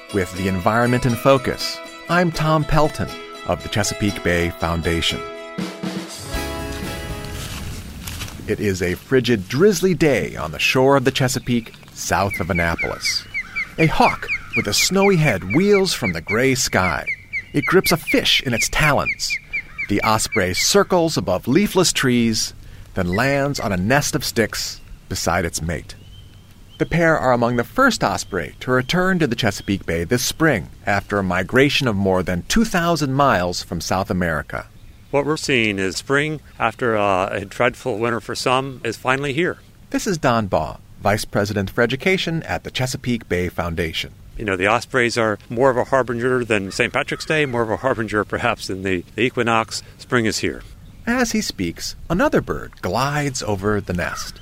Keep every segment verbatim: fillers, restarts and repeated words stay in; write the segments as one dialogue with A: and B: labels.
A: With the environment in focus, I'm Tom Pelton of the Chesapeake Bay Foundation. It is a frigid, drizzly day on the shore of the Chesapeake, south of Annapolis. A hawk with a snowy head wheels from the gray sky. It grips a fish in its talons. The osprey circles above leafless trees, then lands on a nest of sticks beside its mate. The pair are among the first osprey to return to the Chesapeake Bay this spring after a migration of more than two thousand miles from South America.
B: What we're seeing is spring, after uh, a dreadful winter for some, is finally here.
A: This is Don Baugh, Vice President for Education at the Chesapeake Bay Foundation.
B: You know, the ospreys are more of a harbinger than Saint Patrick's Day, more of a harbinger perhaps than the, the equinox. Spring is here.
A: As he speaks, another bird glides over the nest.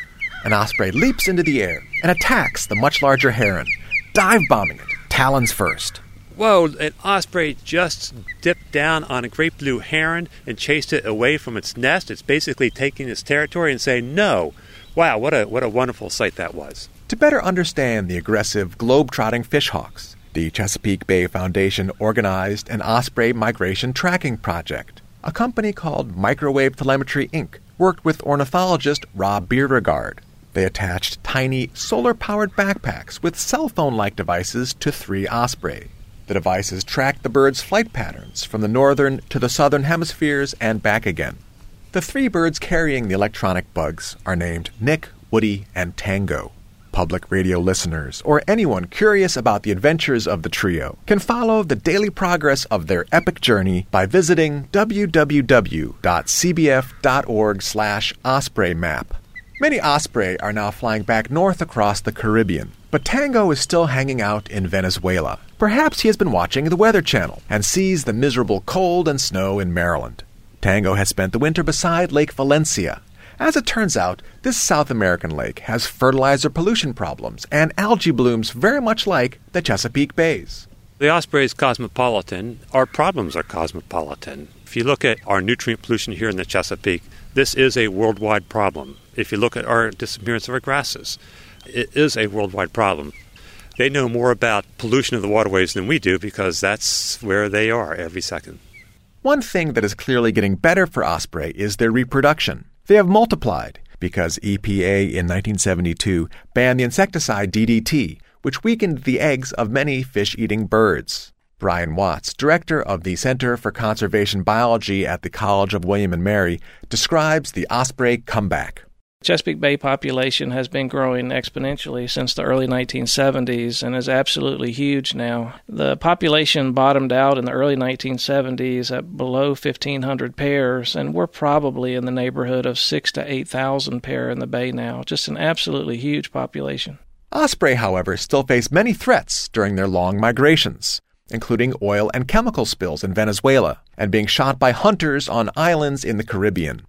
A: An osprey leaps into the air and attacks the much larger heron, dive-bombing it, talons first.
B: Whoa, an osprey just dipped down on a great blue heron and chased it away from its nest. It's basically taking its territory and saying no. Wow, what a what a wonderful sight that was.
A: To better understand the aggressive globe-trotting fishhawks, the Chesapeake Bay Foundation organized an osprey migration tracking project. A company called Microwave Telemetry, Incorporated worked with ornithologist Rob Beauregard. They attached tiny solar-powered backpacks with cell phone-like devices to three osprey. The devices tracked the birds' flight patterns from the northern to the southern hemispheres and back again. The three birds carrying the electronic bugs are named Nick, Woody, and Tango. Public radio listeners, or anyone curious about the adventures of the trio, can follow the daily progress of their epic journey by visiting w w w dot c b f dot org slash osprey map. Many osprey are now flying back north across the Caribbean, but Tango is still hanging out in Venezuela. Perhaps he has been watching the Weather Channel and sees the miserable cold and snow in Maryland. Tango has spent the winter beside Lake Valencia. As it turns out, this South American lake has fertilizer pollution problems and algae blooms very much like the Chesapeake Bay's.
B: The osprey is cosmopolitan. Our problems are cosmopolitan. If you look at our nutrient pollution here in the Chesapeake, this is a worldwide problem. If you look at our disappearance of our grasses, it is a worldwide problem. They know more about pollution of the waterways than we do because that's where they are every second.
A: One thing that is clearly getting better for osprey is their reproduction. They have multiplied because E P A in nineteen seventy-two banned the insecticide D D T, which weakened the eggs of many fish-eating birds. Brian Watts, director of the Center for Conservation Biology at the College of William and Mary, describes the osprey comeback.
C: The Chesapeake Bay population has been growing exponentially since the early nineteen seventies and is absolutely huge now. The population bottomed out in the early nineteen seventies at below fifteen hundred pairs, and we're probably in the neighborhood of six to eight thousand pair in the bay now. Just an absolutely huge population.
A: Osprey, however, still face many threats during their long migrations, including oil and chemical spills in Venezuela and being shot by hunters on islands in the Caribbean.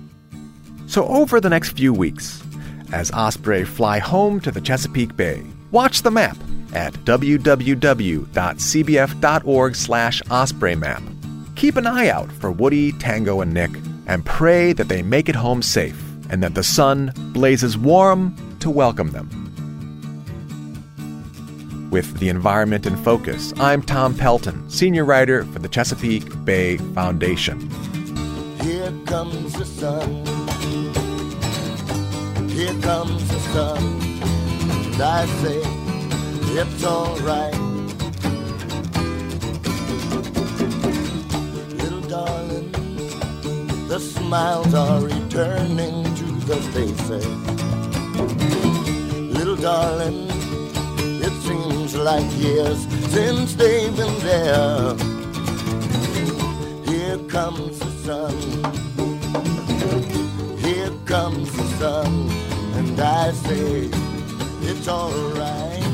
A: So over the next few weeks, as osprey fly home to the Chesapeake Bay, watch the map at w w w dot c b f dot org slash osprey map. Keep an eye out for Woody, Tango, and Nick, and pray that they make it home safe and that the sun blazes warm to welcome them. With the environment in focus, I'm Tom Pelton, senior writer for the Chesapeake Bay Foundation.
D: Here comes the sun. Here comes the sun, and I say it's all right. Little darling, the smiles are returning to the faces. Little darling, it seems like years since they've been there. Here comes the sun. Here comes the sun, and I say it's all right.